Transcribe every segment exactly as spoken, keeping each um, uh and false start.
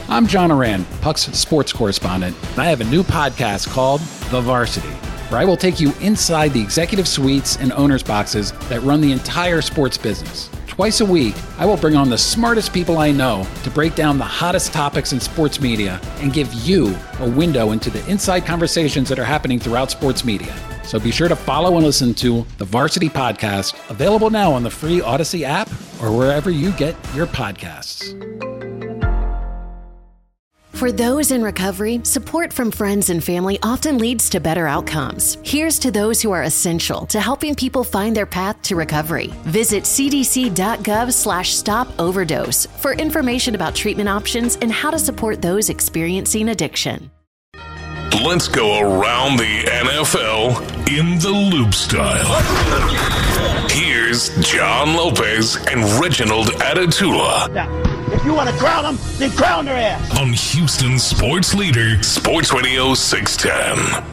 I'm John Oran, Puck's sports correspondent, and I have a new podcast called The Varsity, where I will take you inside the executive suites and owners' boxes that run the entire sports business. Twice a week, I will bring on the smartest people I know to break down the hottest topics in sports media and give you a window into the inside conversations that are happening throughout sports media. So be sure to follow and listen to The Varsity Podcast, available now on the free Odyssey app or wherever you get your podcasts. For those in recovery, support from friends and family often leads to better outcomes. Here's to those who are essential to helping people find their path to recovery. Visit cdc.gov slash stop overdose for information about treatment options and how to support those experiencing addiction. Let's go around the N F L in the loop style. Here's John Lopez and Reginald Atatula. Now, if you want to crown them, then crown their ass. On Houston Sports Leader, Sports Radio six ten.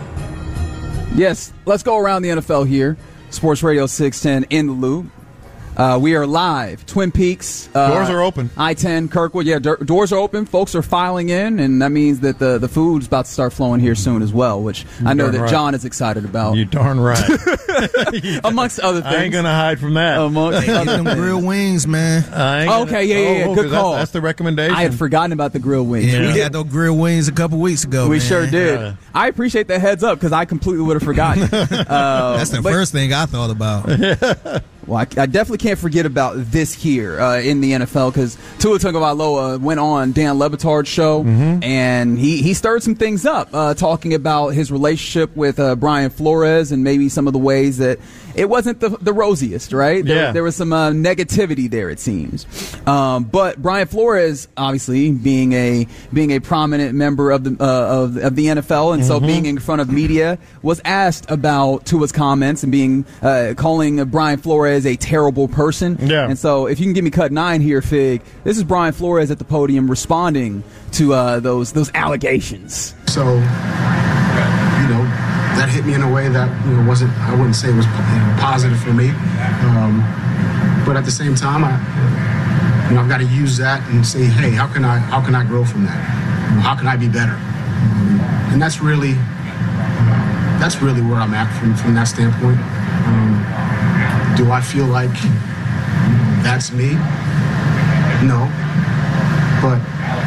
Yes, let's go around the N F L here. Sports Radio six ten in the loop. Uh, we are live. Twin Peaks. Uh, doors are open. I ten, Kirkwood. Yeah, do- doors are open. Folks are filing in, and that means that the, the food's about to start flowing here soon as well, which you I know that right. John is excited about. You darn right. Amongst other things. I ain't going to hide from that. Amongst Get them grilled wings, man. I ain't okay, gonna, yeah, yeah, yeah. oh, Good call. That's, that's the recommendation. I had forgotten about the grilled wings. Yeah, Yeah. we had those grilled wings a couple weeks ago. We man. sure did. Yeah. I appreciate the heads up because I completely would have forgotten. uh, That's the but- first thing I thought about. Well, I, I definitely can't forget about this here uh, in the N F L because Tua Tagovailoa went on Dan Le Batard's show, Mm-hmm. and he, he stirred some things up, uh, talking about his relationship with uh, Brian Flores and maybe some of the ways that it wasn't the, the rosiest, right? There, Yeah. there was some uh, negativity there, it seems. Um, but Brian Flores, obviously, being a being a prominent member of the uh, of, of the N F L, and Mm-hmm. so being in front of media, was asked about Tua's comments and being uh, calling uh, Brian Flores a terrible person. Yeah. And so, if you can give me cut nine here, Fig, this is Brian Flores at the podium responding to uh, those those allegations. So, you know, that hit me in a way that, you know, wasn't, I wouldn't say it was, you know, positive for me. Um, but at the same time, I, you know, I've got to use that and say, hey, how can I, how can I grow from that? You know, how can I be better? Um, and that's really, uh, that's really where I'm at from, from that standpoint. Um, do I feel like that's me? No. But,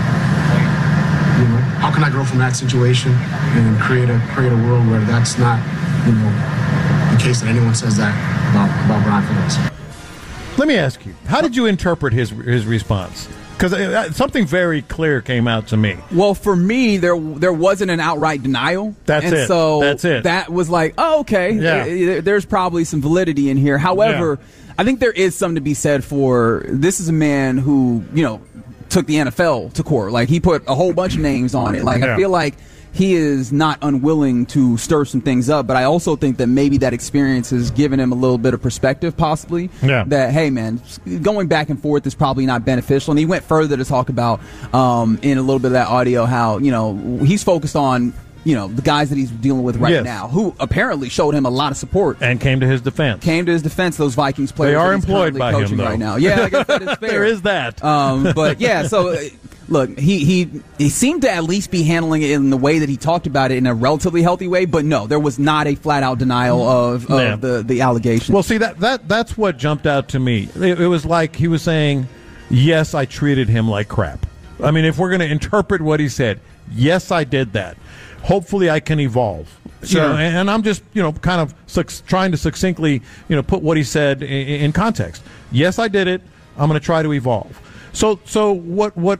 you know, how can I grow from that situation and create a create a world where that's not, you know, the case that anyone says that about, about Brian Flores? Let me ask you, how did you interpret his his response? Because something very clear came out to me. Well, for me, there there wasn't an outright denial. That's and it. So That's it. that was like, oh, okay. Yeah. Uh, There's probably some validity in here. However, Yeah. I think there is something to be said for this is a man who, you know, took the N F L to court. Like, he put a whole bunch of names on it. Like, Yeah. I feel like he is not unwilling to stir some things up, but I also think that maybe that experience has given him a little bit of perspective, possibly. Yeah. That, hey, man, going back and forth is probably not beneficial. And he went further to talk about, um, in a little bit of that audio, how, you know, he's focused on, you know, the guys that he's dealing with right Yes. now, who apparently showed him a lot of support. And came to his defense. Came to his defense, those Vikings players. They are that he's employed currently by coaching him, though. right now. Yeah, I guess that is fair. There is that. Um, but yeah, so uh, look, he, he he seemed to at least be handling it in the way that he talked about it in a relatively healthy way. But no, there was not a flat out denial of, of Yeah. the the allegations. Well, see, that, that that's what jumped out to me. It, it was like he was saying, yes, I treated him like crap. I mean, if we're going to interpret what he said, yes, I did that. Hopefully I can evolve. Sure. You know, and, and I'm just, you know, kind of suc- trying to succinctly, you know, put what he said in, in context. Yes, I did it. I'm going to try to evolve. So, so what, what,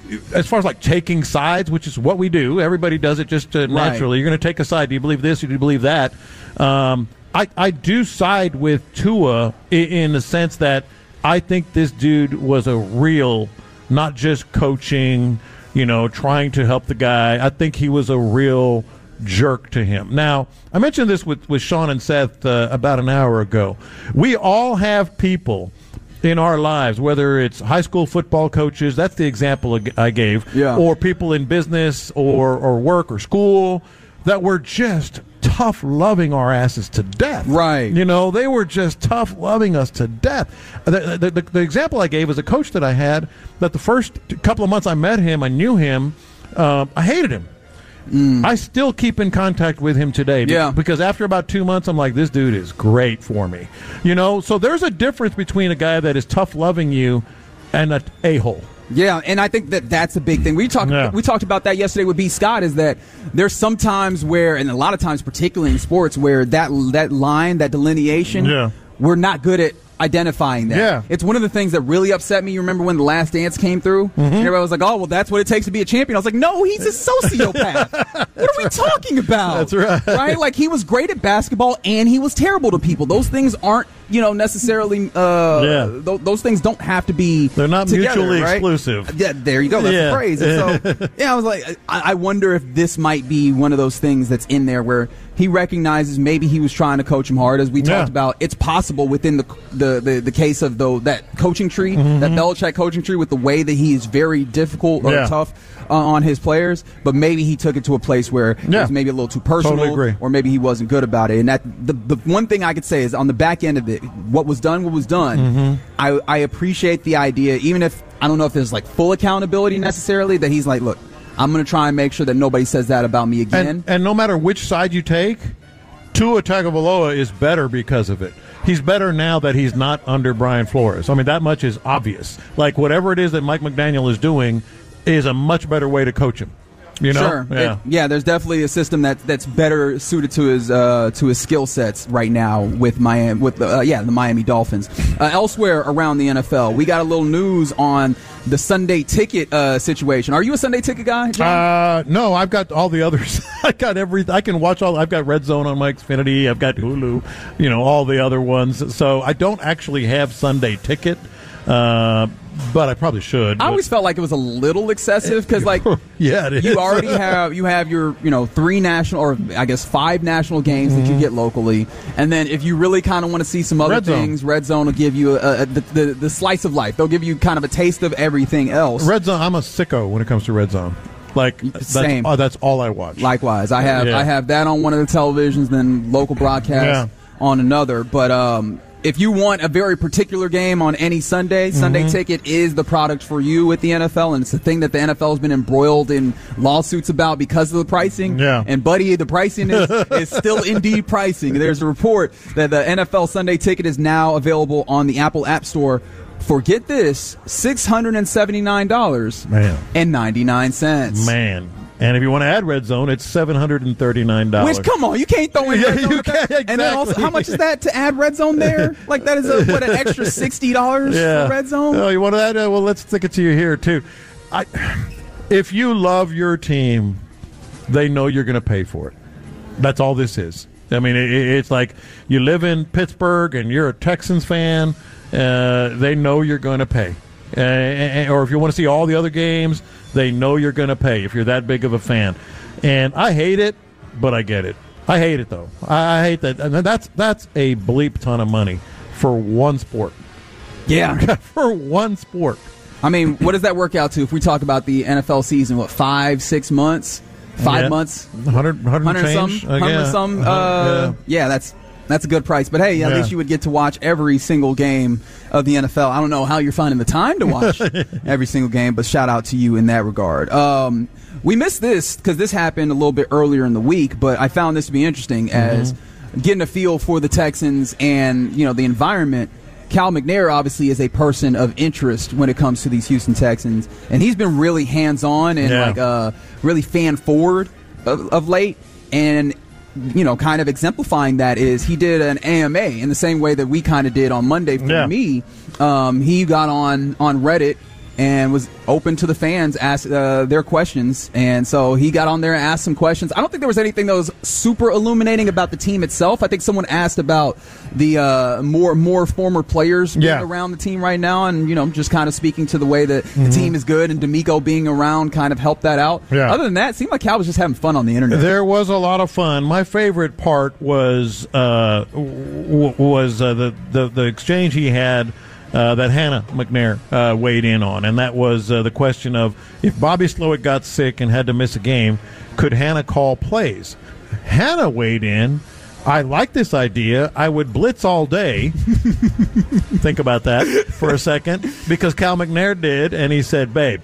as far as like taking sides, which is what we do, everybody does it just uh, naturally. You're going to take a side. Do you believe this or do you believe that? Um, I, I do side with Tua in, in the sense that I think this dude was a real, not just coaching, you know, trying to help the guy. I think he was a real jerk to him. Now, I mentioned this with, with Sean and Seth uh, about an hour ago. We all have people in our lives, whether it's high school football coaches, that's the example I gave, yeah. or people in business or, or work or school, that were just tough loving our asses to death. Right. You know, they were just tough loving us to death. The, the, the, the example I gave was a coach that I had that the first couple of months I met him, I knew him, uh, I hated him. Mm. I still keep in contact with him today because, yeah. because after about two months, I'm like, this dude is great for me. You know, so there's a difference between a guy that is tough loving you and an a-hole. Yeah, and I think that that's a big thing. We talked yeah. we talked about that yesterday with B. Scott, is that there's some times where, and a lot of times, particularly in sports, where that that line, that delineation, yeah. we're not good at identifying that. Yeah. It's one of the things that really upset me. You remember when The Last Dance came through? Mm-hmm. And everybody was like, oh, well, that's what it takes to be a champion. I was like, no, he's a sociopath. What are we right. talking about? That's right. Right? Like, he was great at basketball and he was terrible to people. Those things aren't, you know, necessarily, uh, yeah. th- those things don't have to be They're not together, mutually right? exclusive. Yeah, there you go. That's yeah. the phrase. And so, yeah, I was like, I-, I wonder if this might be one of those things that's in there where he recognizes maybe he was trying to coach him hard. As we yeah. talked about, it's possible within the the, the, the case of though that coaching tree, mm-hmm. that Belichick coaching tree, with the way that he is very difficult or yeah. tough uh, on his players, but maybe he took it to a place where yeah. it was maybe a little too personal, totally agree. or maybe he wasn't good about it. And that the, the one thing I could say is on the back end of it, what was done, what was done. Mm-hmm. I, I appreciate the idea, even if I don't know if there's like full accountability necessarily, that he's like, look, I'm going to try and make sure that nobody says that about me again. And, and no matter which side you take, Tua Tagovailoa is better because of it. He's better now that he's not under Brian Flores. I mean, that much is obvious. Like, whatever it is that Mike McDaniel is doing is a much better way to coach him. You know? Sure. Yeah. It, yeah, there's definitely a system that that's better suited to his uh, to his skill sets right now with Miami with the uh, yeah, the Miami Dolphins. Uh, elsewhere around the N F L, we got a little news on the Sunday ticket uh, situation. Are you a Sunday ticket guy, John? Uh, no, I've got all the others. I got every. I can watch all. I've got Red Zone on my Xfinity. I've got Hulu. You know, all the other ones. So I don't actually have Sunday ticket. Uh, but I probably should. I always felt like it was a little excessive because, like, yeah, it is. you already have you have your you know three national or I guess five national games mm-hmm. that you get locally, and then if you really kind of want to see some other Red things, Zone. Red Zone will give you a, a, the, the the slice of life. They'll give you kind of a taste of everything else. Red Zone. I'm a sicko when it comes to Red Zone. Like that's, Same. Oh, that's all I watch. Likewise, I have yeah. I have that on one of the televisions, then local broadcast yeah. on another, but. um If you want a very particular game on any Sunday, mm-hmm. Sunday Ticket is the product for you with the N F L, and it's the thing that the N F L has been embroiled in lawsuits about because of the pricing. Yeah. And, buddy, the pricing is, is still indeed pricing. There's a report that the N F L Sunday Ticket is now available on the Apple App Store for, get this, six hundred seventy-nine dollars and ninety-nine cents. Man. And if you want to add Red Zone, it's seven hundred thirty-nine dollars. Which, come on, you can't throw in yeah, Red Zone. you can, exactly. And then also, how much is that to add Red Zone there? Like, that is, a, what, an extra sixty dollars yeah. for Red Zone? Oh, you want to add? Uh, well, let's stick it to you here, too. I, if you love your team, they know you're going to pay for it. That's all this is. I mean, it, it's like you live in Pittsburgh and you're a Texans fan. Uh, they know you're going to pay. Uh, or if you want to see all the other games, they know you're going to pay if you're that big of a fan. And I hate it, but I get it. I hate it, though. I, I hate that. And that's that's a bleep ton of money for one sport. Yeah. For one sport. I mean, what does that work out to if we talk about the N F L season? What, five, six months? Five yeah. months? one hundred, one hundred, one hundred change. some? one hundred uh, some? yeah. Uh, yeah. yeah, that's... That's a good price. But, hey, at yeah. least you would get to watch every single game of the N F L. I don't know how you're finding the time to watch every single game, but shout out to you in that regard. Um, we missed this because this happened a little bit earlier in the week, but I found this to be interesting as mm-hmm. getting a feel for the Texans and, you know, the environment. Cal McNair obviously is a person of interest when it comes to these Houston Texans, and he's been really hands-on and, yeah. like, uh, really fan-forward of, of late. And you know, kind of exemplifying that is he did an A M A in the same way that we kind of did on Monday for yeah. me. Um, he got on, on Reddit and was open to the fans, ask uh, their questions. And so he got on there and asked some questions. I don't think there was anything that was super illuminating about the team itself. I think someone asked about the uh, more more former players being yeah. around the team right now, and, you know, just kind of speaking to the way that mm-hmm. the team is good, and D'Amico being around kind of helped that out. Yeah. Other than that, it seemed like Cal was just having fun on the internet. There was a lot of fun. My favorite part was uh, w- was uh, the, the, the exchange he had Uh, that Hannah McNair uh, weighed in on, and that was uh, the question of if Bobby Slowick got sick and had to miss a game, could Hannah call plays? Hannah weighed in. I like this idea. I would blitz all day. Think about that for a second. Because Cal McNair did, and he said, babe,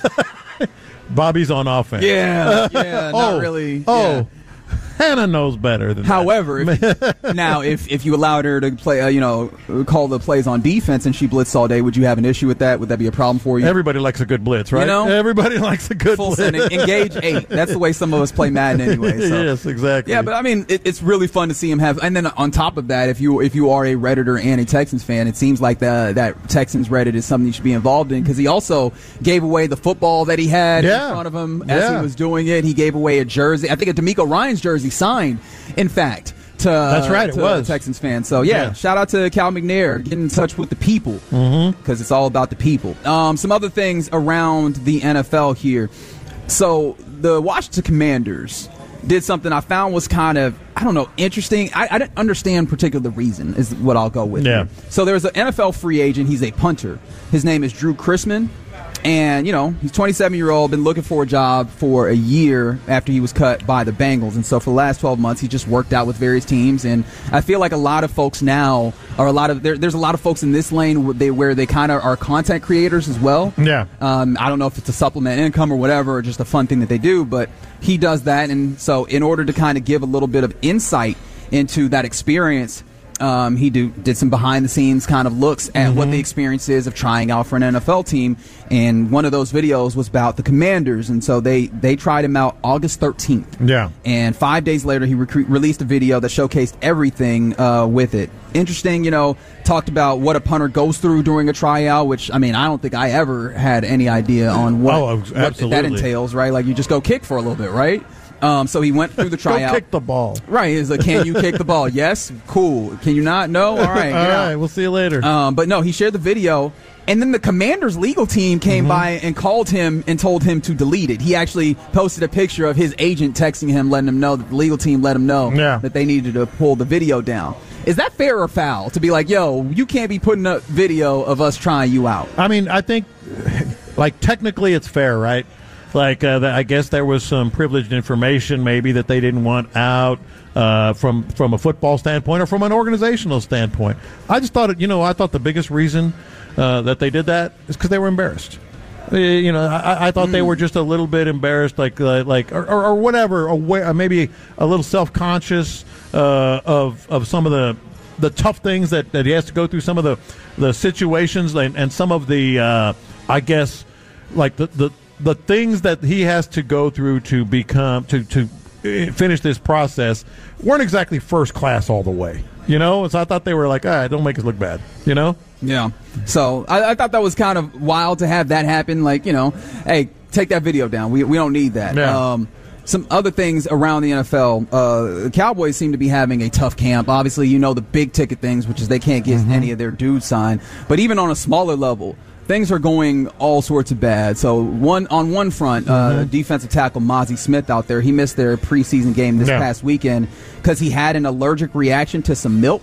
Bobby's on offense. Yeah, yeah, not oh, really. Oh, yeah. Hannah knows better than However, that. if, now if if you allowed her to play, uh, you know, call the plays on defense and she blitzed all day, would you have an issue with that? Would that be a problem for you? Everybody likes a good blitz, right? You know? Everybody likes a good Full blitz. sending, engage eight. That's the way some of us play Madden anyway. So. Yes, exactly. Yeah, but I mean, it, it's really fun to see him have. And then on top of that, if you if you are a Redditor and a Texans fan, it seems like the, that Texans Reddit is something you should be involved in, because he also gave away the football that he had yeah. in front of him as yeah. he was doing it. He gave away a jersey. I think a D'Amico Ryan's jersey signed, in fact. To, That's right, it to was. Texans fans. So, yeah, yeah, shout out to Cal McNair. Get in touch with the people, because mm-hmm. it's all about the people. Um, some other things around the N F L here. So, the Washington Commanders did something I found was kind of, I don't know, interesting. I, I didn't understand particular reason is what I'll go with. Yeah. Here. So, there's an N F L free agent. He's a punter. His name is Drew Chrisman. And, you know, he's twenty-seven-year-old, been looking for a job for a year after he was cut by the Bengals. And so for the last twelve months, he just worked out with various teams. And I feel like a lot of folks now are a lot of, there, there's a lot of folks in this lane where they, where they kind of are content creators as well. Yeah. Um, I don't know if it's a supplement income or whatever, or just a fun thing that they do, but he does that. And so in order to kind of give a little bit of insight into that experience, Um, he do, did some behind-the-scenes kind of looks at mm-hmm. what the experience is of trying out for an N F L team, and one of those videos was about the Commanders, and so they, they tried him out August thirteenth. Yeah. And five days later, he rec- released a video that showcased everything uh, with it. Interesting, you know, talked about what a punter goes through during a tryout, which, I mean, I don't think I ever had any idea on what, oh, what that entails, right? Like, you just go kick for a little bit, right? Um, so he went through the tryout. Go kick the ball. Right. He's like, can you kick the ball? Yes. Cool. Can you not? No. All right. All right. We'll see you later. Um, but no, he shared the video. And then the Commanders legal team came mm-hmm. by and called him and told him to delete it. He actually posted a picture of his agent texting him, letting him know that the legal team let him know yeah. that they needed to pull the video down. Is that fair or foul to be like, yo, you can't be putting up video of us trying you out? I mean, I think, like, technically it's fair, right? Like, uh, I guess there was some privileged information maybe that they didn't want out uh, from from a football standpoint or from an organizational standpoint. I just thought, it, you know, I thought the biggest reason uh, that they did that is because they were embarrassed. Uh, you know, I, I thought mm. they were just a little bit embarrassed, like, uh, like, or, or, or whatever, or maybe a little self-conscious uh, of of some of the the tough things that, that he has to go through, some of the the situations, and, and some of the, uh, I guess, like the the. the things that he has to go through to become to to finish this process weren't exactly first class all the way, you know. So I thought they were like, ah, don't make us look bad, you know. Yeah. So I, I thought that was kind of wild to have that happen. Like, you know, hey, take that video down. We we don't need that. Yeah. Um, some other things around the N F L. Uh, the Cowboys seem to be having a tough camp. Obviously, you know the big ticket things, which is they can't get mm-hmm. any of their dudes signed. But even on a smaller level, things are going all sorts of bad. So one on one front, uh, mm-hmm. defensive tackle Mozzie Smith out there, he missed their preseason game this yeah. past weekend because he had an allergic reaction to some milk.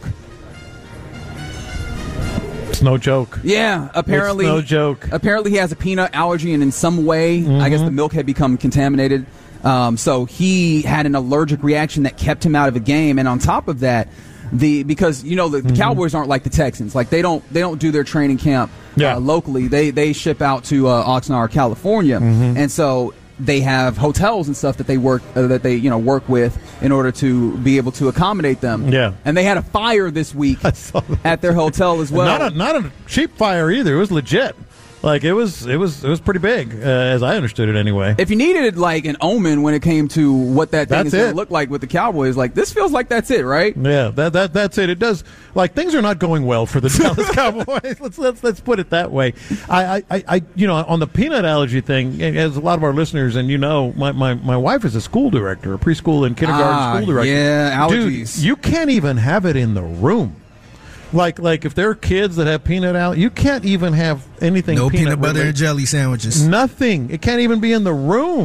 It's no joke. Yeah, apparently. It's no joke. Apparently he has a peanut allergy, and in some way, mm-hmm. I guess the milk had become contaminated. Um, so he had an allergic reaction that kept him out of a game. And on top of that, the because you know the, the mm-hmm. Cowboys aren't like the Texans. Like they don't they don't do their training camp yeah. uh, locally. They they ship out to uh, Oxnard, California, mm-hmm. and so they have hotels and stuff that they work uh, that they you know work with in order to be able to accommodate them. Yeah, and they had a fire this week at their hotel as well. Not a not a cheap fire either. It was legit. Like it was, it was, it was pretty big, uh, as I understood it anyway. If you needed like an omen when it came to what that thing that's is going to look like with the Cowboys, like this feels like that's it, right? Yeah, that that that's it. It does. Like things are not going well for the Dallas Cowboys. let's let's let's put it that way. I, I, I you know on the peanut allergy thing, as a lot of our listeners and you know, my, my, my wife is a school director, a preschool and kindergarten ah, school director. Yeah, allergies. Dude, you can't even have it in the room. Like, like if there are kids that have peanut allergy, you can't even have anything. No peanut, peanut butter related. and jelly sandwiches. Nothing. It can't even be in the room.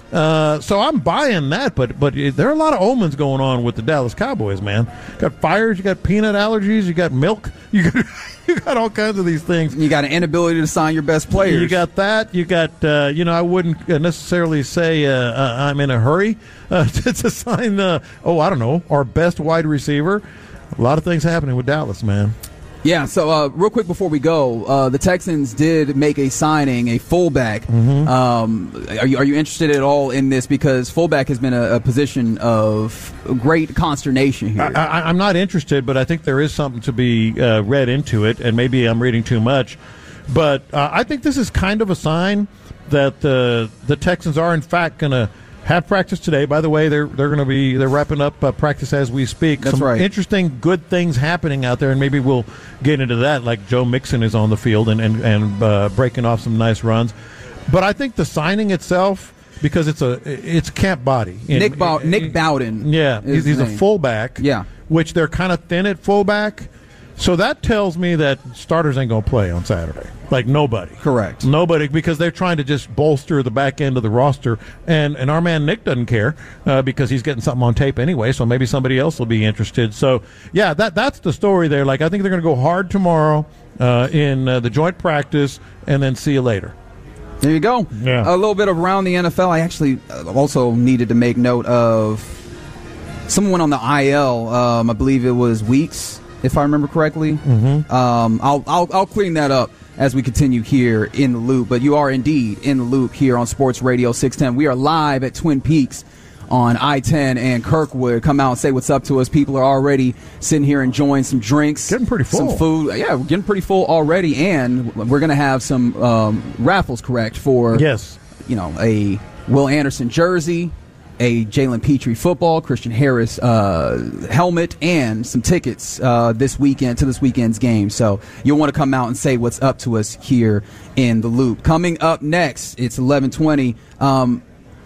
Uh, so I'm buying that, but but it, there are a lot of omens going on with the Dallas Cowboys, man. Got fires, you got peanut allergies, you got milk, you got you got all kinds of these things. You got an inability to sign your best players. You got that. You got uh, you know I wouldn't necessarily say uh, uh, I'm in a hurry uh, to, to sign uh, oh I don't know our best wide receiver. A lot of things happening with Dallas, man. Yeah, so uh, real quick before we go, uh, the Texans did make a signing, a fullback. Mm-hmm. Um, are you are you interested at all in this? Because fullback has been a, a position of great consternation here. I, I, I'm not interested, but I think there is something to be uh, read into it, and maybe I'm reading too much. But uh, I think this is kind of a sign that uh, the Texans are, in fact, going to have practice today. By the way, they're they're going to be they're wrapping up uh, practice as we speak. That's Some right. Interesting, good things happening out there, and maybe we'll get into that. Like Joe Mixon is on the field and and and uh, breaking off some nice runs. But I think the signing itself, because it's a it's camp body. Nick Bow- Nick Bowden. Yeah, he's, he's a fullback. Yeah, which they're kind of thin at fullback. So that tells me that starters ain't going to play on Saturday. Like nobody. Correct. Nobody, because they're trying to just bolster the back end of the roster. And, and our man Nick doesn't care uh, because he's getting something on tape anyway, so maybe somebody else will be interested. So, yeah, that that's the story there. Like, I think they're going to go hard tomorrow uh, in uh, the joint practice and then see you later. There you go. Yeah. A little bit of around the N F L. I actually also needed to make note of someone on the I L. Um, I believe it was Weeks, if I remember correctly. Mm-hmm. Um, I'll, I'll I'll clean that up as we continue here in the loop. But you are indeed in the loop here on Sports Radio six ten. We are live at Twin Peaks on I ten and Kirkwood. Come out and say what's up to us. People are already sitting here enjoying some drinks. Getting pretty full. Some food. Yeah, we're getting pretty full already. And we're going to have some um, raffles, correct, for, yes, you know, a Will Anderson jersey, a Jalen Petrie football, Christian Harris uh, helmet, and some tickets uh, this weekend to this weekend's game. So you'll want to come out and say what's up to us here in the loop. Coming up next, it's eleven twenty. Um,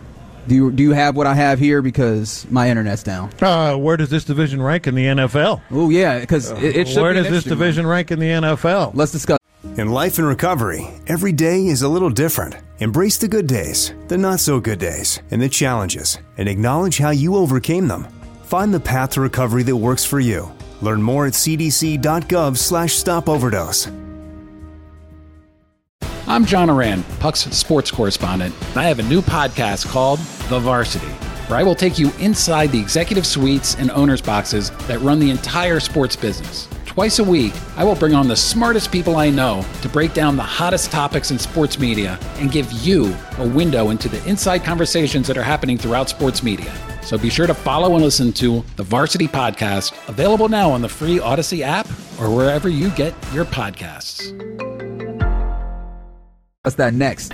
do you do you have what I have here? Because my internet's down. Uh, where does this division rank in the N F L? Oh yeah, because it, it should. Where be does this division rank in the N F L? Let's discuss. In life and recovery, every day is a little different. Embrace the good days, the not-so-good days, and the challenges, and acknowledge how you overcame them. Find the path to recovery that works for you. Learn more at cdc.gov slash stop overdose. I'm John Oran, Puck's sports correspondent, and I have a new podcast called The Varsity, where I will take you inside the executive suites and owners' boxes that run the entire sports business. Twice a week, I will bring on the smartest people I know to break down the hottest topics in sports media and give you a window into the inside conversations that are happening throughout sports media. So be sure to follow and listen to the Varsity Podcast, available now on the free Odyssey app or wherever you get your podcasts. What's that next?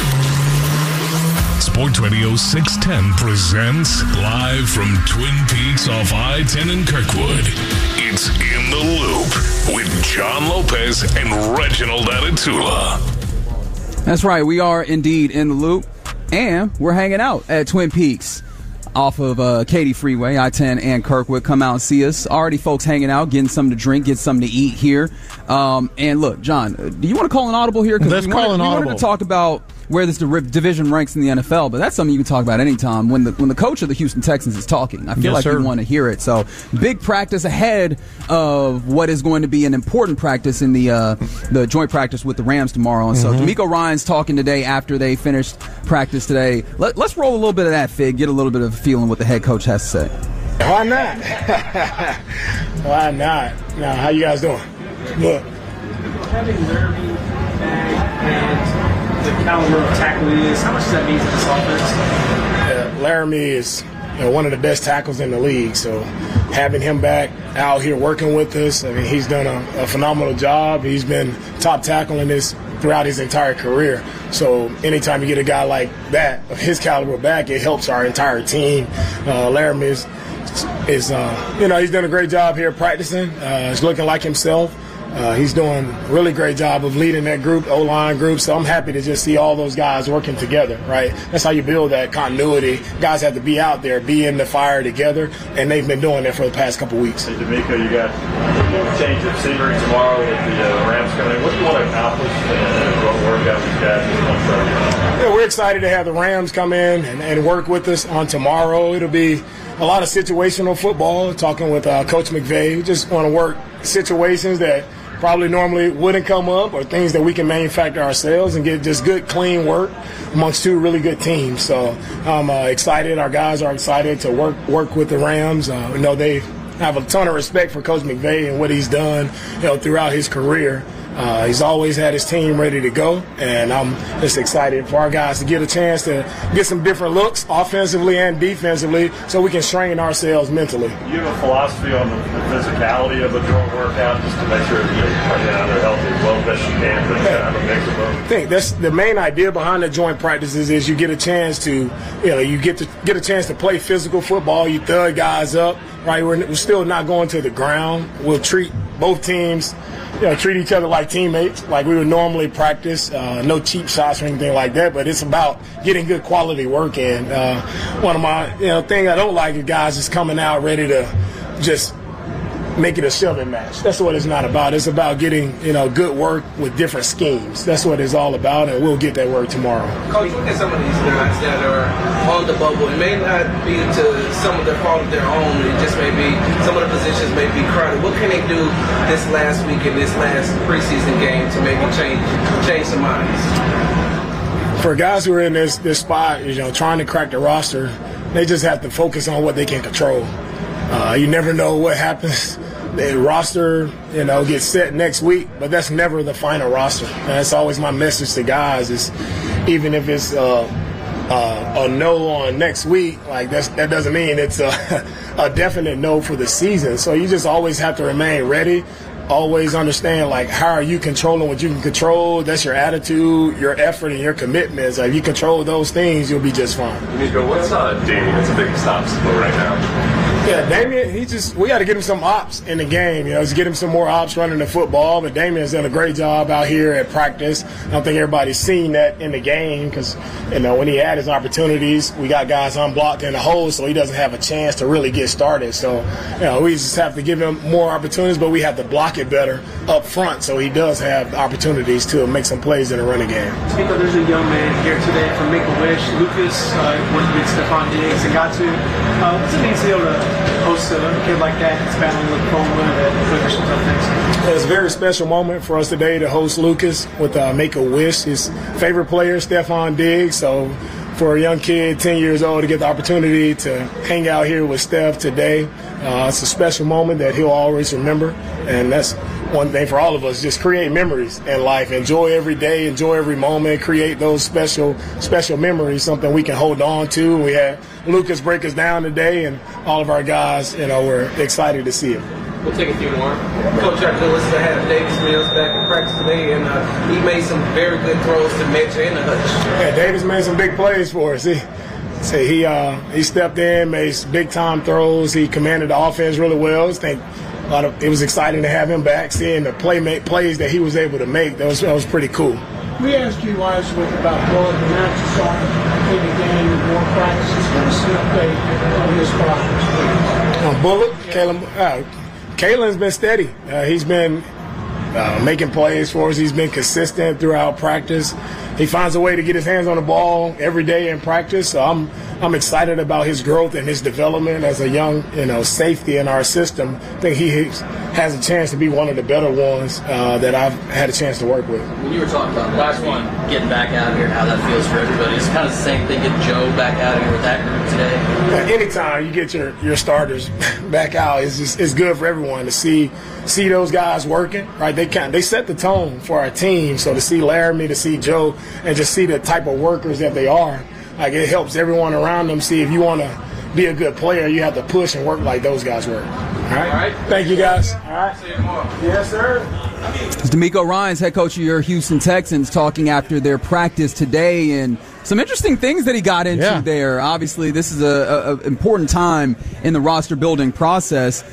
Sports Radio six ten presents live from Twin Peaks off I ten in Kirkwood. It's In the Loop with John Lopez and Reginald Atatula. That's right. We are indeed in the loop, and we're hanging out at Twin Peaks off of uh, Katy Freeway, I ten and Kirkwood. Come out and see us. Already folks hanging out, getting something to drink, get something to eat here. Um, and look, John, do you want to call an audible here? Let's we call wanted, an we audible. We wanted to talk about where this div- division ranks in the N F L, but that's something you can talk about anytime when the when the coach of the Houston Texans is talking. I feel Yes, like sir. you want to hear it. So big practice ahead of what is going to be an important practice in the uh, the joint practice with the Rams tomorrow. And so Mm-hmm. D'Amico Ryan's talking today after they finished practice today. Let, let's roll a little bit of that, Fig, get a little bit of a feeling what the head coach has to say. Why not? Why not? Now, how you guys doing? Look. Having Laramie back and the caliber of tackle he is, how much does that mean to this offense? Uh, Laramie is you know, one of the best tackles in the league, so having him back out here working with us, I mean, he's done a, a phenomenal job. He's been top tackle in this throughout his entire career. So anytime you get a guy like that, of his caliber back, it helps our entire team. Uh, Laramie is, is uh, you know, he's done a great job here practicing. Uh, he's looking like himself. Uh, he's doing a really great job of leading that group, O-line group. So I'm happy to just see all those guys working together, right? That's how you build that continuity. Guys have to be out there, be in the fire together, and they've been doing that for the past couple weeks. Hey, D'Amico, you got a change of scenery tomorrow with the uh, Rams coming in. What do you want to accomplish and what workout with guys on Friday? Yeah, we're excited to have the Rams come in and, and work with us on tomorrow. It'll be a lot of situational football, talking with uh, Coach McVay. We just want to work situations that probably normally wouldn't come up or things that we can manufacture ourselves and get just good, clean work amongst two really good teams. So I'm uh, excited. Our guys are excited to work work with the Rams. Uh, we know they have a ton of respect for Coach McVay and what he's done, you know, throughout his career. Uh, he's always had his team ready to go, and I'm just excited for our guys to get a chance to get some different looks offensively and defensively so we can strain ourselves mentally. Do you have a philosophy on the, the physicality of a joint workout just to make sure that you're coming out there healthy as well as best you can, but yeah. have a mix of both? I think that's the main idea behind the joint practices is you get a chance to, you know, you get to get a chance to play physical football. You thug guys up, right? We're, we're still not going to the ground. We'll treat both teams, you know, treat each other like teammates, like we would normally practice. Uh, no cheap shots or anything like that, but it's about getting good quality work in. Uh, one of my, you know, thing I don't like is guys just coming out ready to just make it a shoving match. That's what it's not about. It's about getting, you know, good work with different schemes. That's what it's all about, and we'll get that work tomorrow. Coach, look at some of these guys that are on the bubble. It may not be to some of their fault of their own. It just may be some of the positions may be crowded. What can they do this last week in this last preseason game to maybe change change some minds? For guys who are in this this spot, you know, trying to crack the roster, they just have to focus on what they can control. Uh, you never know what happens. The roster, you know, gets set next week, but that's never the final roster. And that's always my message to guys is even if it's uh, uh, a no on next week, like that's, that doesn't mean it's a, a definite no for the season. So you just always have to remain ready. Always understand, like, how are you controlling what you can control? That's your attitude, your effort, and your commitments. Like, if you control those things, you'll be just fine. Nico, what's uh, Damien's biggest obstacle right now? Yeah, Damien, he just, we got to get him some ops in the game, you know, just get him some more ops running the football. But Damien's done a great job out here at practice. I don't think everybody's seen that in the game because, you know, when he had his opportunities, we got guys unblocked in the hole, so he doesn't have a chance to really get started. So, you know, we just have to give him more opportunities, but we have to block it better up front so he does have the opportunities to make some plays in the running game. Nico, there's a young man here today from Make-A-Wish, Lucas, uh, working with Stephon Diggs and got to. Uh, what's it mean to be able to host a kid like that that's battling with Coleman and push some tough things? It's a very special moment for us today to host Lucas with uh, Make-A-Wish, his favorite player, Stephon Diggs. So for a young kid, ten years old, to get the opportunity to hang out here with Steph today, uh, it's a special moment that he'll always remember. And that's one thing for all of us, just create memories in life. Enjoy every day, enjoy every moment, create those special, special memories, something we can hold on to. We had Lucas break us down today, and all of our guys, you know, we're excited to see him. We'll take a few more. Coach Archuleta had Davis Mills back in practice today, and uh, he made some very good throws to Mitch and the Hutch. Yeah, Davis made some big plays for us. He, see, he, uh, he stepped in, made big-time throws. He commanded the offense really well. I think a lot of, it was exciting to have him back, seeing the play make, plays that he was able to make. That was, that was pretty cool. We asked you last week about Bullock, and now you saw him in the game and more practices. Give us an update on his progress. On Bullock, Kalen, uh, Kalen's been steady. Uh, he's been uh, making plays for us. He's been consistent throughout practice. He finds a way to get his hands on the ball every day in practice. So I'm I'm excited about his growth and his development as a young, you know, safety in our system. I think he has a chance to be one of the better ones uh, that I've had a chance to work with. When you were talking about last one, getting back out here and how that feels for everybody, it's kind of the same thing. Getting Joe back out here with that group today. Yeah, anytime you get your, your starters back out, it's just it's good for everyone to see see those guys working. Right? They kind they set the tone for our team. So to see Laramie, to see Joe, and just see the type of workers that they are. Like, it helps everyone around them see if you want to be a good player, you have to push and work like those guys work. All right? All right. Thank you, guys. All right. See you tomorrow. Yes, sir. It's D'Amico Ryans, head coach of your Houston Texans, talking after their practice today, and some interesting things that he got into yeah. there. Obviously, this is a, a, a important time in the roster building process.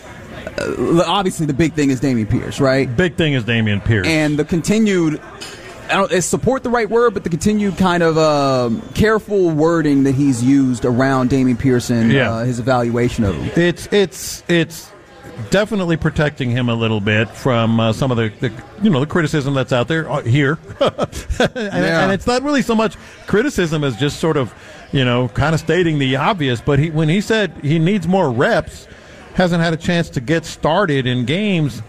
uh, obviously the big thing is Dameon Pierce, right? Big thing is Dameon Pierce. And the continued, I don't, is support the right word, but the continued kind of uh, careful wording that he's used around Dameon Pierce and Yeah. uh, his evaluation of him. It's it's it's definitely protecting him a little bit from uh, some of the, the you know the criticism that's out there uh, here, and, Yeah. and it's not really so much criticism as just sort of you know kind of stating the obvious. But he, when he said he needs more reps, hasn't had a chance to get started in games.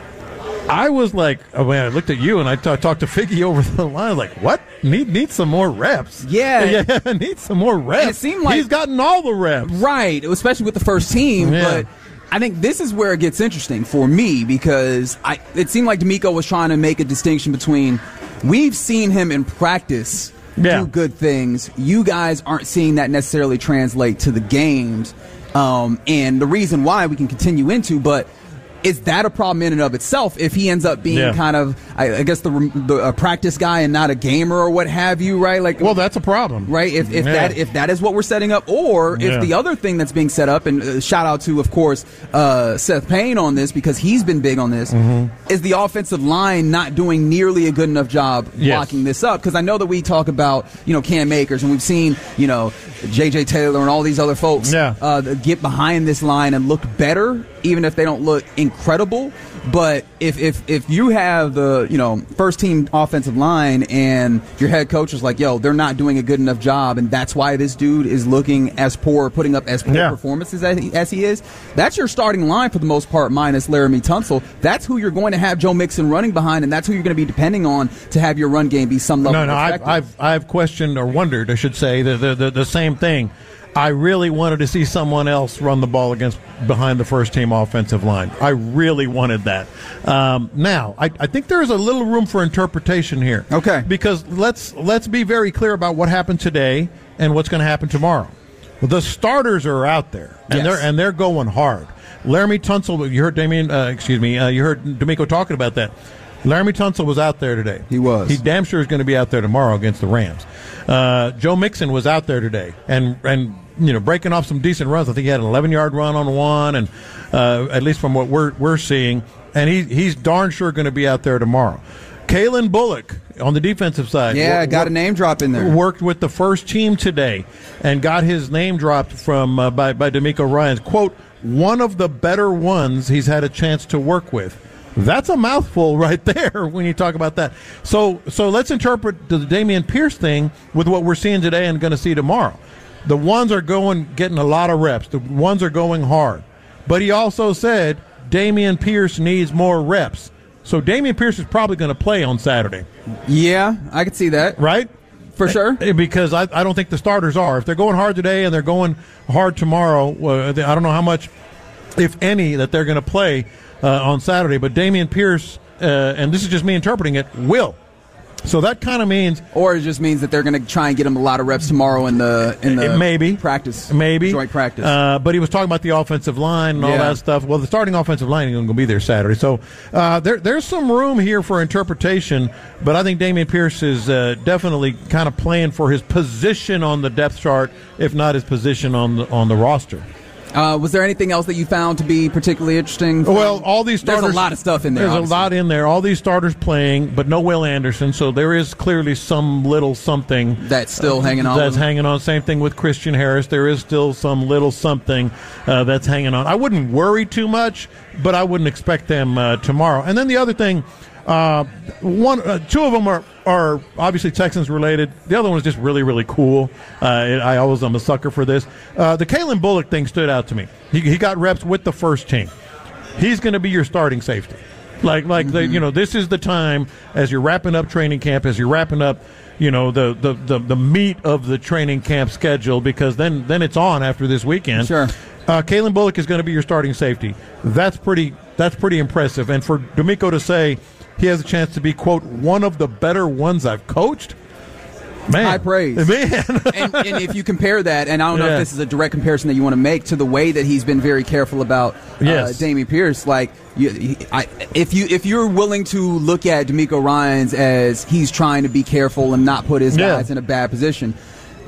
I was like, oh man, I looked at you and I t- talked to Figgy over the line. Like, what? Need need some more reps? Yeah, yeah, need some more reps. And it seemed like he's gotten all the reps, right? Especially with the first team. Yeah. But I think this is where it gets interesting for me because I it seemed like D'Amico was trying to make a distinction between we've seen him in practice Yeah. do good things. You guys aren't seeing that necessarily translate to the games, um, and the reason why we can continue into, but. Is that a problem in and of itself if he ends up being Yeah. kind of, I, I guess, the, the a practice guy and not a gamer or what have you, right? Like, well, that's a problem, right? If, if Yeah. that if that is what we're setting up, or Yeah. if the other thing that's being set up, and uh, shout out to, of course, uh, Seth Payne on this because he's been big on this, Mhm. is the offensive line not doing nearly a good enough job Yes. blocking this up? Because I know that we talk about you know Cam Akers and we've seen you know J J Taylor and all these other folks Yeah. uh, that get behind this line and look better, even if they don't look incredible. But if, if if you have the you know first team offensive line and your head coach is like, yo, they're not doing a good enough job, and that's why this dude is looking as poor, putting up as poor Yeah. performances as he, as he is, that's your starting line for the most part, minus Laramie Tunsil. That's who you're going to have Joe Mixon running behind, and that's who you're going to be depending on to have your run game be some level No, no, of I've, effective. I've I've questioned or wondered, I should say, the, the the the same thing. I really wanted to see someone else run the ball against behind the first team offensive line. I really wanted that. Um, now, I, I think there is a little room for interpretation here. Okay, because let's let's be very clear about what happened today and what's going to happen tomorrow. The starters are out there, and Yes. they're and they're going hard. Laramie Tunsil, you heard Damien, uh, excuse me, uh, you heard D'Amico talking about that. Laramie Tunsil was out there today. He was. He damn sure is going to be out there tomorrow against the Rams. Uh, Joe Mixon was out there today and and you know breaking off some decent runs. I think he had an eleven-yard run on one, and uh, at least from what we're we're seeing, and he he's darn sure going to be out there tomorrow. Kalen Bullock on the defensive side. yeah, wor- got a wor- name drop in there. Worked with the first team today and got his name dropped from uh, by by D'Amico Ryans. Quote, one of the better ones he's had a chance to work with. That's a mouthful right there when you talk about that. So so let's interpret the Dameon Pierce thing with what we're seeing today and going to see tomorrow. The ones are going getting a lot of reps. The ones are going hard. But he also said Dameon Pierce needs more reps. So Dameon Pierce is probably going to play on Saturday. Yeah, I could see that. Right? For sure. Because I, I don't think the starters are. If they're going hard today and they're going hard tomorrow, well, I don't know how much, if any, that they're going to play uh, on Saturday. But Dameon Pierce, uh, and this is just me interpreting it, will. So that kind of means, or it just means that they're going to try and get him a lot of reps tomorrow in the in the maybe practice, maybe joint practice. Uh, but he was talking about the offensive line and all Yeah. that stuff. Well, the starting offensive line is going to be there Saturday, so uh, there there's some room here for interpretation. But I think Dameon Pierce is uh, definitely kind of playing for his position on the depth chart, if not his position on the on the roster. Uh, was there anything else that you found to be particularly interesting? Well, all these starters. There's a lot of stuff in there. There's obviously. a lot in there. All these starters playing, but no Will Anderson, so there is clearly some little something that's still hanging on. That's with him. hanging on. Same thing with Christian Harris. There is still some little something uh, that's hanging on. I wouldn't worry too much, but I wouldn't expect them uh, tomorrow. And then the other thing, uh, one, uh, two of them are. are obviously Texans related. The other one is just really, really cool. Uh, I always am a sucker for this. Uh, the Kalen Bullock thing stood out to me. He, he got reps with the first team. He's going to be your starting safety. Like, like mm-hmm. the, you know, this is the time as you're wrapping up training camp, as you're wrapping up, you know, the the, the, the meat of the training camp schedule, because then then it's on after this weekend. Sure. Uh, Kalen Bullock is going to be your starting safety. That's pretty. That's pretty impressive. And for D'Amico to say he has a chance to be, quote, one of the better ones I've coached. Man. High praise. Man. and, and if you compare that, and I don't know Yeah. if this is a direct comparison that you want to make to the way that he's been very careful about uh, Yes. Dameon Pierce, like you, he, I, if you if you're willing to look at D'Amico Ryans as he's trying to be careful and not put his Yeah. guys in a bad position,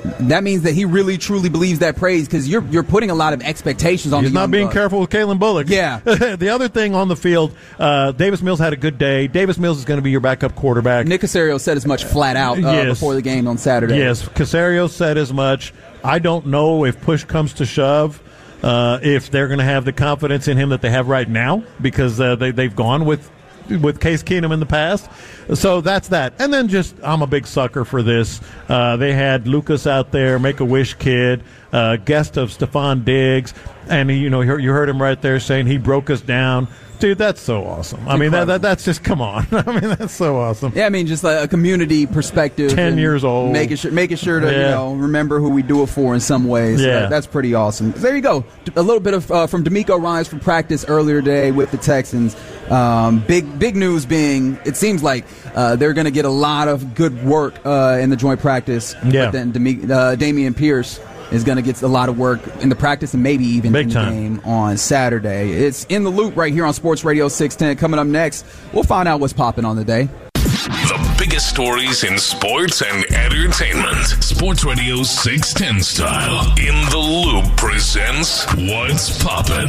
that means that he really truly believes that praise, because you're you're putting a lot of expectations on. He's the not young being buck. careful with Kalen Bullock. Yeah. The other thing on the field, uh, Davis Mills had a good day. Davis Mills is going to be your backup quarterback. Nick Caserio said as much flat out uh, yes. before the game on Saturday. Yes, Caserio said as much. I don't know if push comes to shove, uh, if they're going to have the confidence in him that they have right now, because uh, they, they've gone with with Case Keenum in the past. So that's that. And then just, I'm a big sucker for this. Uh, they had Lucas out there, Make-A-Wish kid, uh, guest of Stephon Diggs, and, you know, you heard him right there saying he broke us down. Dude, that's so awesome. I mean, that, that that's just, come on. I mean, that's so awesome. Yeah, I mean, just like a community perspective. Ten years old. Making sure, making sure to, yeah. you know, remember who we do it for in some ways. Yeah. That, that's pretty awesome. There you go. A little bit of uh, from D'Amico Ryans from practice earlier today with the Texans. Um, big, big news being, it seems like uh, they're going to get a lot of good work uh, in the joint practice. Yeah. But then Demi- uh, Dameon Pierce is going to get a lot of work in the practice and maybe even Big in the time. game on Saturday. It's In the Loop right here on Sports Radio six ten. Coming up next, we'll find out what's popping on the day. The biggest stories in sports and entertainment. Sports Radio six ten style. In the Loop presents What's Poppin'.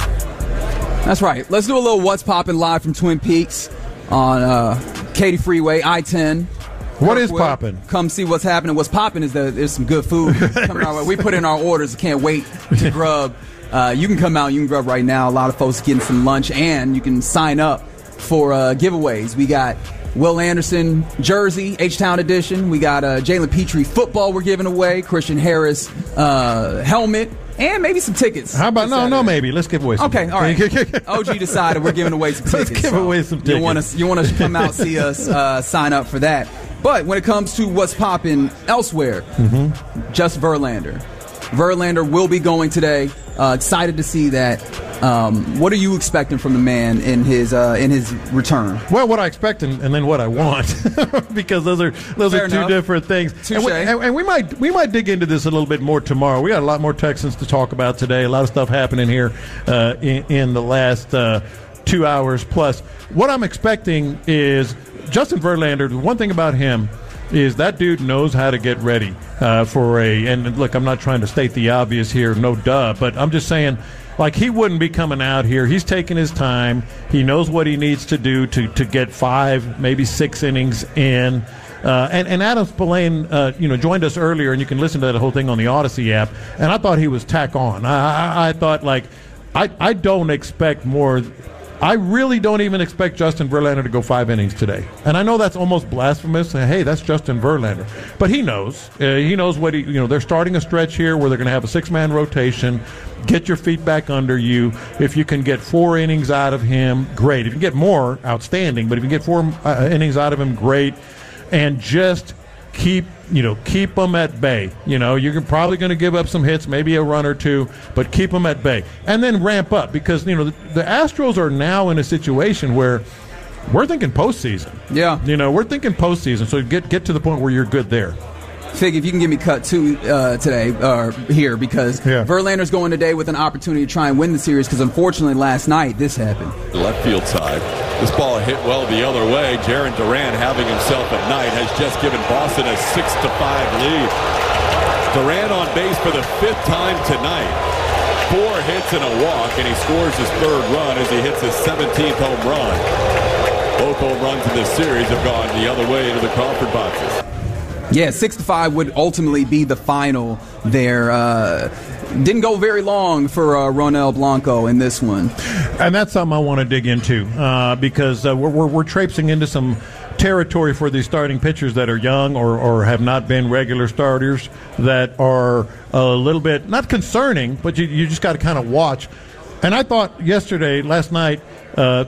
That's right. Let's do a little What's Poppin' live from Twin Peaks on uh, Katy Freeway, I ten. What is poppin'? Come see what's happening. What's poppin' is that there's some good food coming our way. We put in our orders. Can't wait to grub. Uh, you can come out. You can grub right now. A lot of folks getting some lunch, and you can sign up for uh, giveaways. We got Will Anderson jersey, H-Town edition. We got uh, Jalen Petrie football we're giving away. Christian Harris uh, helmet. And maybe some tickets. How about, no, no, maybe. Let's give away some Okay, all right. O G decided we're giving away some tickets. Let's give so away some tickets. You want to you want to come out, see us, uh, sign up for that. But when it comes to what's popping elsewhere, mm-hmm. just Verlander. Verlander will be going today. Uh, excited to see that. Um, what are you expecting from the man in his uh, in his return? Well, what I expect and, and then what I want, because those are those Fair are two enough. different things. And we, and, and we might we might dig into this a little bit more tomorrow. We got a lot more Texans to talk about today. A lot of stuff happening here uh, in, in the last uh, two hours plus. What I'm expecting is Justin Verlander. The one thing about him is that dude knows how to get ready uh, for a. And look, I'm not trying to state the obvious here, no duh, but I'm just saying. Like, he wouldn't be coming out here. He's taking his time. He knows what he needs to do to, to get five, maybe six innings in. Uh, and, and Adam Spillane, uh, you know, joined us earlier, and you can listen to that whole thing on the Odyssey app. And I thought he was tack on. I, I, I thought, like, I, I don't expect more. I really don't even expect Justin Verlander to go five innings today. And I know that's almost blasphemous. Hey, that's Justin Verlander. But he knows. Uh, he knows what he, you know, they're starting a stretch here where they're going to have a six-man rotation. Get your feet back under you. If you can get four innings out of him, great. If you can get more, outstanding. But if you can get four uh, innings out of him, great. And just keep, you know, keep them at bay. You know, you're probably going to give up some hits, maybe a run or two, but keep them at bay. And then ramp up because, you know, the, the Astros are now in a situation where we're thinking postseason. Yeah. You know, we're thinking postseason. So get get to the point where you're good there. Fig, if you can give me cut two uh, today, or uh, here, because yeah. Verlander's going today with an opportunity to try and win the series, because unfortunately last night this happened. The left field side. This ball hit well the other way. Jarren Duran, having himself a night, has just given Boston a six to five lead. Duran on base for the fifth time tonight. Four hits and a walk, and he scores his third run as he hits his seventeenth home run. Both home runs in this series have gone the other way into the Crawford boxes. Yeah, six to five would ultimately be the final there. Uh, didn't go very long for uh, Ronel Blanco in this one. And that's something I want to dig into uh, because uh, we're, we're, we're traipsing into some territory for these starting pitchers that are young or, or have not been regular starters that are a little bit, not concerning, but you, you just got to kind of watch. And I thought yesterday, last night, uh,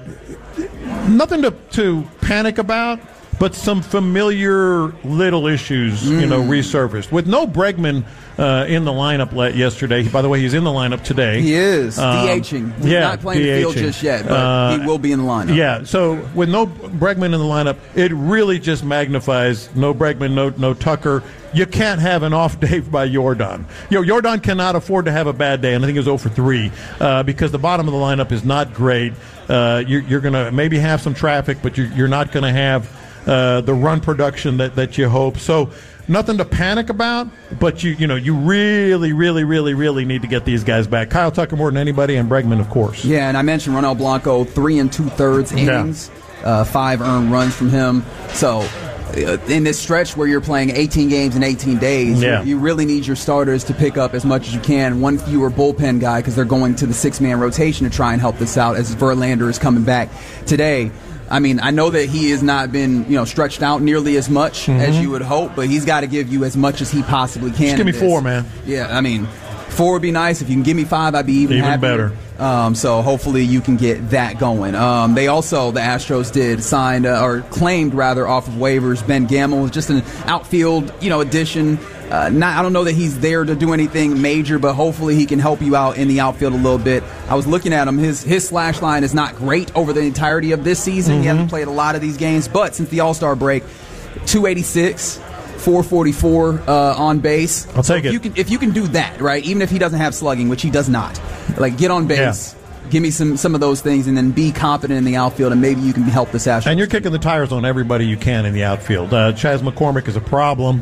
nothing to, to panic about, but some familiar little issues, mm. you know, resurfaced. With no Bregman uh, in the lineup le- yesterday. By the way, he's in the lineup today. He is. Um, DHing. He's yeah, not playing DHing. the field just yet, but uh, he will be in the lineup. Yeah, so with no Bregman in the lineup, it really just magnifies no Bregman, no no Tucker. You can't have an off day by Yordan. You know, Yordan cannot afford to have a bad day, and I think he was zero for three uh, because the bottom of the lineup is not great. Uh, you're you're going to maybe have some traffic, but you're, you're not going to have Uh, the run production that, that you hope. So nothing to panic about, but you you know you really, really, really, really need to get these guys back. Kyle Tucker more than anybody, and Bregman, of course. Yeah, and I mentioned Ronel Blanco, three and two-thirds innings, yeah. uh, five earned runs from him. So uh, in this stretch where you're playing eighteen games in eighteen days, yeah. you, you really need your starters to pick up as much as you can. One fewer bullpen guy because they're going to the six-man rotation to try and help this out as Verlander is coming back today. I mean, I know that he has not been, you know, stretched out nearly as much mm-hmm. as you would hope, but he's got to give you as much as he possibly can. Just give me this. four, man. Yeah, I mean, four would be nice. If you can give me five, I'd be even, even happier. better. Um, so hopefully you can get that going. Um, they also, the Astros did signed uh, or claimed rather off of waivers Ben Gamel, just an outfield, you know, addition. Uh, not, I don't know that he's there to do anything major, but hopefully he can help you out in the outfield a little bit. I was looking at him. His his slash line is not great over the entirety of this season. Mm-hmm. He hasn't played a lot of these games, but since the All-Star break, two eighty-six, four forty-four uh, on base. I'll so take if it. You can, if you can do that, right, even if he doesn't have slugging, which he does not, like get on base. Yeah. Give me some, some of those things, and then be confident in the outfield, and maybe you can help this Astros. And you're kicking the tires on everybody you can in the outfield. Uh, Chas McCormick is a problem,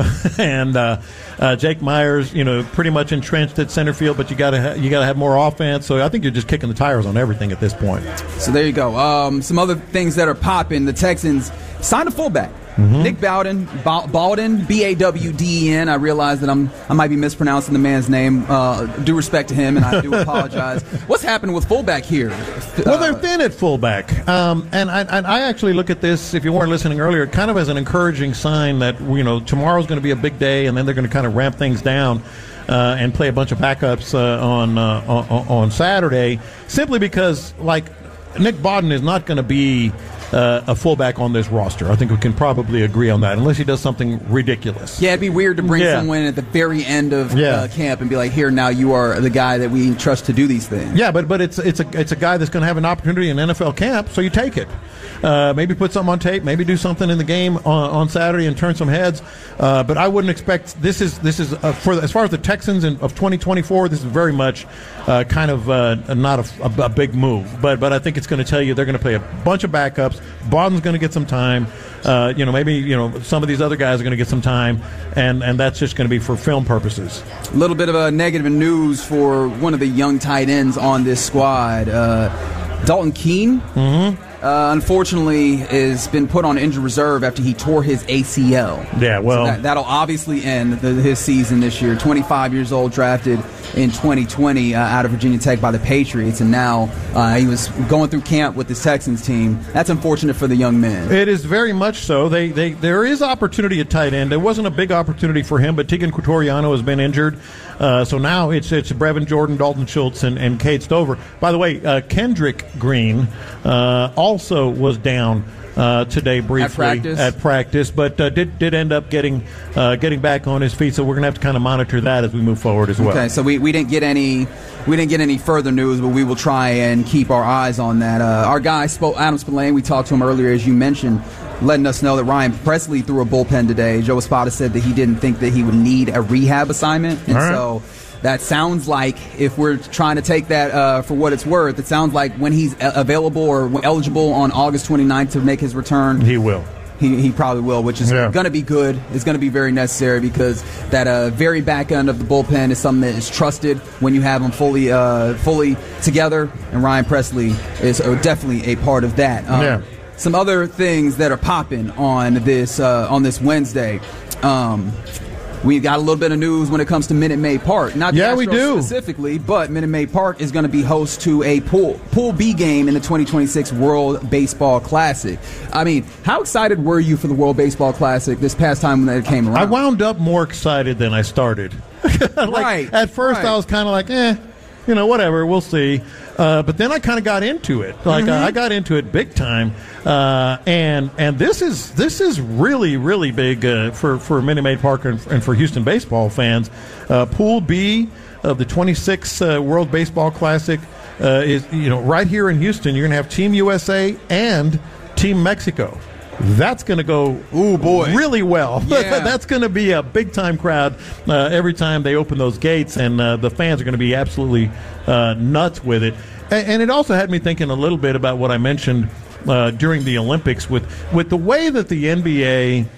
and uh, uh, Jake Myers, you know, pretty much entrenched at center field. But you got to ha- you got to have more offense. So I think you're just kicking the tires on everything at this point. So there you go. Um, some other things that are popping. The Texans signed a fullback. Mm-hmm. Nick Bawden, ba- Bawden, B A W D E N. I realize that I'm I might be mispronouncing the man's name. Uh, due respect to him, and I do apologize. What's happening with fullback here? Well, they're thin at fullback, um, and, I, and I actually look at this. If you weren't listening earlier, kind of as an encouraging sign that you know tomorrow's going to be a big day, and then they're going to kind of ramp things down. Uh, and play a bunch of backups uh, on, uh, on on Saturday, simply because like Nick Bawden is not going to be uh, a fullback on this roster. I think we can probably agree on that, unless he does something ridiculous. Yeah, it'd be weird to bring yeah. someone in at the very end of yeah. uh, camp and be like, "Here, now you are the guy that we trust to do these things." Yeah, but but it's it's a it's a guy that's going to have an opportunity in N F L camp, so you take it. Uh, maybe put something on tape. Maybe do something in the game on, on Saturday and turn some heads. Uh, but I wouldn't expect this is this is uh, for as far as the Texans in, of twenty twenty-four. This is very much uh, kind of uh, not a, a, a big move. But but I think it's going to tell you they're going to play a bunch of backups. Bawden's going to get some time. Uh, you know maybe you know some of these other guys are going to get some time, and, and that's just going to be for film purposes. A little bit of a negative news for one of the young tight ends on this squad, uh, Dalton Keene. Mm-hmm. Uh, unfortunately, has been put on injured reserve after he tore his A C L. Yeah, well, so that, that'll obviously end the, his season this year. twenty-five years old, drafted in twenty twenty uh, out of Virginia Tech by the Patriots, and now uh, he was going through camp with the Texans team. That's unfortunate for the young man. It is very much so. They, they, there is opportunity at tight end. It wasn't a big opportunity for him, but Tegan Quatoriano has been injured. Uh, so now it's it's Brevin Jordan, Dalton Schultz, and, and Cade Stover. By the way, uh, Kendrick Green uh, also was down uh, today briefly at practice, at practice but uh, did did end up getting uh, getting back on his feet. So we're gonna have to kind of monitor that as we move forward as well. Okay, so we, we didn't get any we didn't get any further news, but we will try and keep our eyes on that. Uh, our guy spoke, Adam Spillane. We talked to him earlier, as you mentioned, letting us know that Ryan Presley threw a bullpen today. Joe Espada said that he didn't think that he would need a rehab assignment, and right. so that sounds like, if we're trying to take that uh, for what it's worth, it sounds like when he's available or eligible on August twenty-ninth to make his return, he will. He, he probably will, which is yeah. going to be good. It's going to be very necessary, because that uh, very back end of the bullpen is something that is trusted when you have them fully uh, fully together, and Ryan Presley is uh, definitely a part of that. Um, yeah. Some other things that are popping on this uh, on this Wednesday. Um, we got a little bit of news when it comes to Minute Maid Park. Not the yeah, Astros we do. specifically, but Minute Maid Park is going to be host to a Pool Pool B game in the twenty twenty-six World Baseball Classic. I mean, how excited were you for the World Baseball Classic this past time when it came around? I wound up more excited than I started. like, right. At first, right. I was kind of like, eh, you know, whatever, we'll see. Uh, but then I kind of got into it. Like mm-hmm. uh, I got into it big time, uh, and and this is this is really really big uh, for for Minute Maid Park and, and for Houston baseball fans. Uh, Pool B of the twenty-sixth uh, World Baseball Classic uh, is you know right here in Houston. You're going to have Team U S A and Team Mexico. That's going to go ooh boy really well. Yeah. That's going to be a big time crowd uh, every time they open those gates, and uh, the fans are going to be absolutely uh, nuts with it. And, and it also had me thinking a little bit about what I mentioned uh, during the Olympics with with the way that the N B A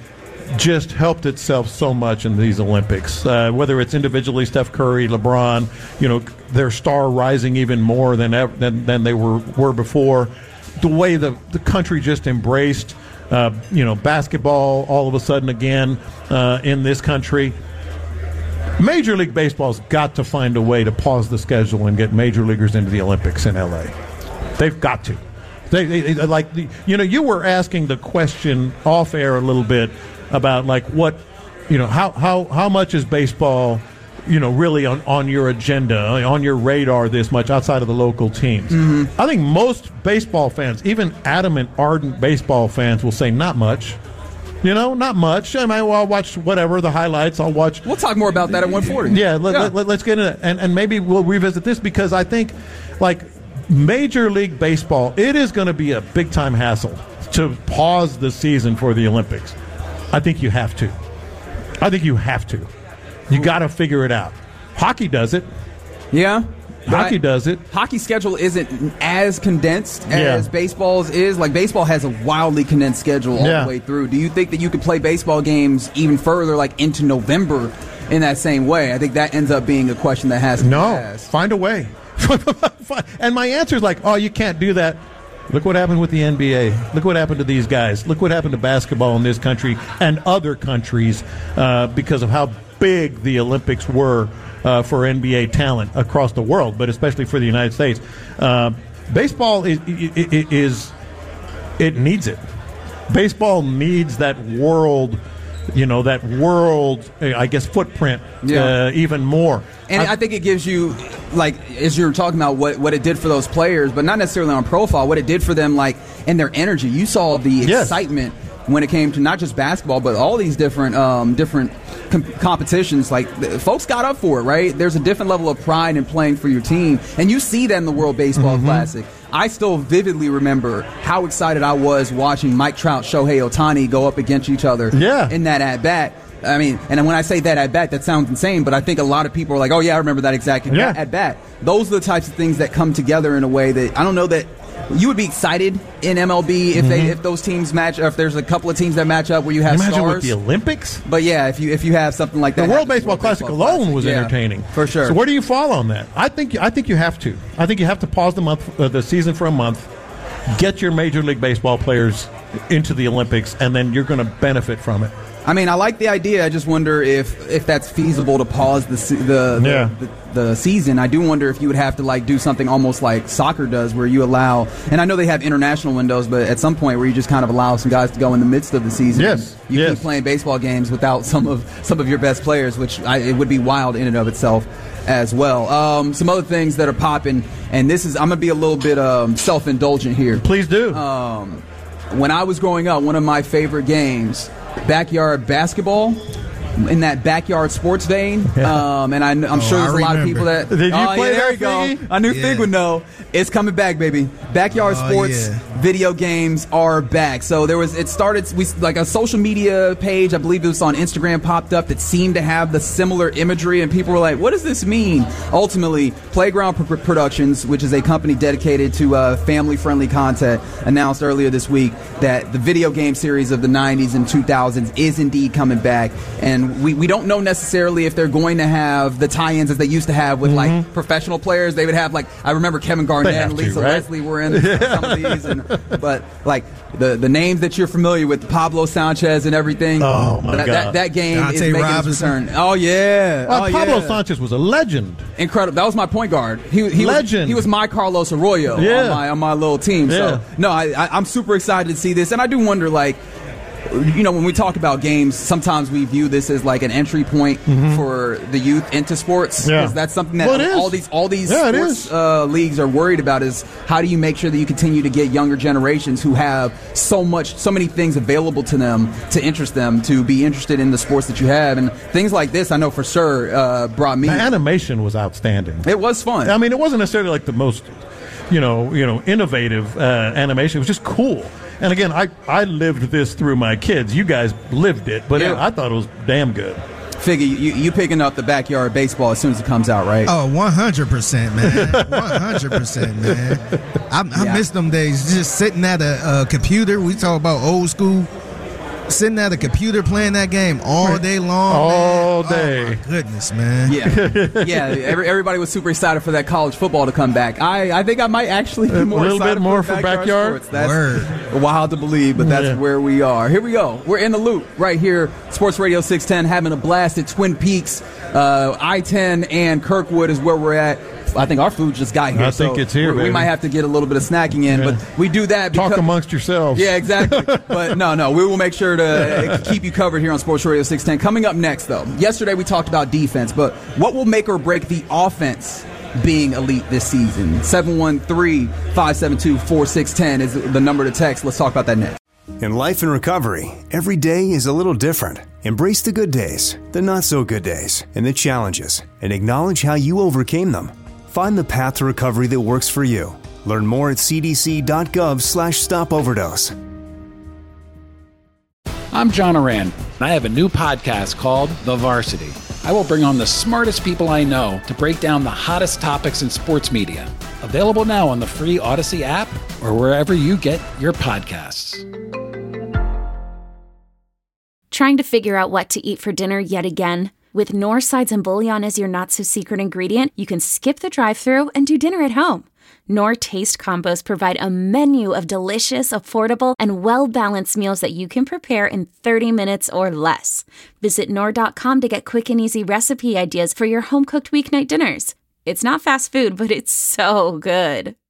just helped itself so much in these Olympics. Uh, whether it's individually Steph Curry, LeBron, you know, their star rising even more than ever, than, than they were were before. The way the the country just embraced, uh, you know, basketball all of a sudden again uh, in this country. Major League Baseball's got to find a way to pause the schedule and get major leaguers into the Olympics in L A. They've got to. They, they, they like the, you know, you were asking the question off air a little bit about like what, you know, how how how much is baseball, you know, really on, on your agenda, on your radar this much outside of the local teams. Mm-hmm. I think most baseball fans, even adamant, ardent baseball fans, will say not much. You know, not much. I mean, well, I'll watch whatever, the highlights. I'll watch. We'll talk more about that at one forty. Yeah, let, yeah. Let, let, let's get into it. And, and maybe we'll revisit this because I think, like, Major League Baseball, it is going to be a big-time hassle to pause the season for the Olympics. I think you have to. I think you have to. You got to figure it out. Hockey does it. Yeah. Hockey I, does it. Hockey schedule isn't as condensed as yeah. baseball's is. Like, baseball has a wildly condensed schedule all yeah. the way through. Do you think that you could play baseball games even further, like into November, in that same way? I think that ends up being a question that has to no. be asked. Find a way. And my answer is like, oh, you can't do that. Look what happened with the N B A. Look what happened to these guys. Look what happened to basketball in this country and other countries uh, because of how big the Olympics were uh, for N B A talent across the world, but especially for the United States. Uh, baseball is, is, it needs it. Baseball needs that world, you know, that world, I guess, footprint yeah. uh, even more. And I, I think it gives you, like, as you're talking about what, what it did for those players, but not necessarily on profile, what it did for them, like, and their energy. You saw the yes. excitement when it came to not just basketball, but all these different um, different com- competitions. Like, folks got up for it, right? There's a different level of pride in playing for your team, and you see that in the World Baseball mm-hmm. Classic. I still vividly remember how excited I was watching Mike Trout, Shohei Ohtani go up against each other yeah. in that at-bat. I mean, and when I say that at-bat, that sounds insane, but I think a lot of people are like, oh, yeah, I remember that exact yeah. at-bat. Those are the types of things that come together in a way that I don't know that you would be excited in M L B if mm-hmm. they if those teams match, or if there's a couple of teams that match up where you have Can you imagine stars. With the Olympics? But yeah, if you if you have something like that. The World Baseball Classic alone was yeah, entertaining. For sure. So where do you fall on that? I think I think you have to. I think you have to pause the month uh, the season for a month, get your Major League Baseball players into the Olympics, and then you're going to benefit from it. I mean, I like the idea. I just wonder if, if that's feasible to pause the se- the, the, yeah. the the season. I do wonder if you would have to like do something almost like soccer does, where you allow. And I know they have international windows, but at some point where you just kind of allow some guys to go in the midst of the season. Yes, you yes. keep playing baseball games without some of some of your best players, which I, it would be wild in and of itself as well. Um, some other things that are popping, and this is I'm gonna be a little bit um, self-indulgent here. Please do. Um, when I was growing up, one of my favorite games. Backyard basketball, in that backyard sports vein, yeah. um, and I, I'm oh, sure there's I a lot of remember. people that. Did you oh, play yeah, there that, you Figgy? go. I knew yeah. Fig would know. It's coming back, baby. Backyard oh, sports yeah. video games are back. So there was. It started. We like a social media page. I believe it was on Instagram. Popped up that seemed to have the similar imagery, and people were like, "What does this mean?" Ultimately, Playground P- Productions, which is a company dedicated to uh, family-friendly content, announced earlier this week that the video game series of the nineties and two thousands is indeed coming back, and we, we don't know necessarily if they're going to have the tie-ins as they used to have with mm-hmm. like professional players. They would have like I remember Kevin Garnett and Lisa to, right? Leslie were in some of these, and, but like the the names that you're familiar with, Pablo Sanchez and everything. Oh my that, God! That, that game Dante is making Robinson. its return. Oh yeah, well, oh, Pablo yeah. Sanchez was a legend. Incredible. That was my point guard. He, he Legend. Was, he was my Carlos Arroyo Yeah. on my on my little team. Yeah. So no, I, I, I'm super excited to see this, and I do wonder like. You know, when we talk about games, sometimes we view this as like an entry point mm-hmm. for the youth into sports. Yeah. Because that's something that well, all these all these yeah, sports uh, leagues are worried about is how do you make sure that you continue to get younger generations who have so much, so many things available to them to interest them to be interested in the sports that you have, and things like this. I know for sure uh, brought me. The animation was outstanding. It was fun. I mean, it wasn't necessarily like the most, you know, you know, innovative uh, animation. It was just cool. And again, I, I lived this through my kids. You guys lived it, but Yeah. it, I thought it was damn good. Figgy, you, you picking up the backyard baseball as soon as it comes out, right? Oh, one hundred percent, man. one hundred percent, man. I, I Yeah. miss them days just sitting at a, a computer. We talk about old school. sitting at a computer playing that game all day long. All man. day. Oh, my goodness, man. Yeah. Yeah. Every, everybody was super excited for that college football to come back. I, I think I might actually be more a little excited bit more for, for backyard. backyard. Sports. That's Word. wild to believe, but that's Yeah. where we are. Here we go. We're in the loop right here. Sports Radio six ten, having a blast at Twin Peaks. Uh, I ten and Kirkwood is where we're at. I think our food just got here. I think so it's here, We baby. might have to get a little bit of snacking in, Yeah. but we do that because... Talk amongst yourselves. Yeah, exactly. But no, no, we will make sure to keep you covered here on Sports Radio six ten. Coming up next, though, yesterday we talked about defense, but what will make or break the offense being elite this season? seven one three, five seven two, four six one zero is the number to text. Let's talk about that next. In life and recovery, every day is a little different. Embrace the good days, the not so good days, and the challenges, and acknowledge how you overcame them. Find the path to recovery that works for you. Learn more at cdc.gov slash stop overdose. I'm John Oran, and I have a new podcast called The Varsity. I will bring on the smartest people I know to break down the hottest topics in sports media. Available now on the free Odyssey app or wherever you get your podcasts. Trying to figure out what to eat for dinner yet again? With Knorr Sides and Bouillon as your not-so-secret ingredient, you can skip the drive-thru and do dinner at home. Knorr Taste Combos provide a menu of delicious, affordable, and well-balanced meals that you can prepare in thirty minutes or less. Visit Knorr dot com to get quick and easy recipe ideas for your home-cooked weeknight dinners. It's not fast food, but it's so good.